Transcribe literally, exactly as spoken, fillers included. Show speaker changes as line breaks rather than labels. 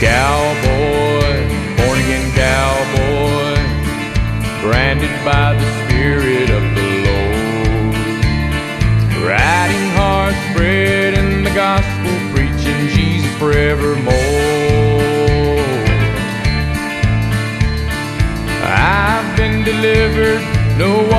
Cowboy, born again cowboy, branded by the Spirit of the Lord, riding hard, spreading the gospel, preaching Jesus forevermore. I've been delivered, no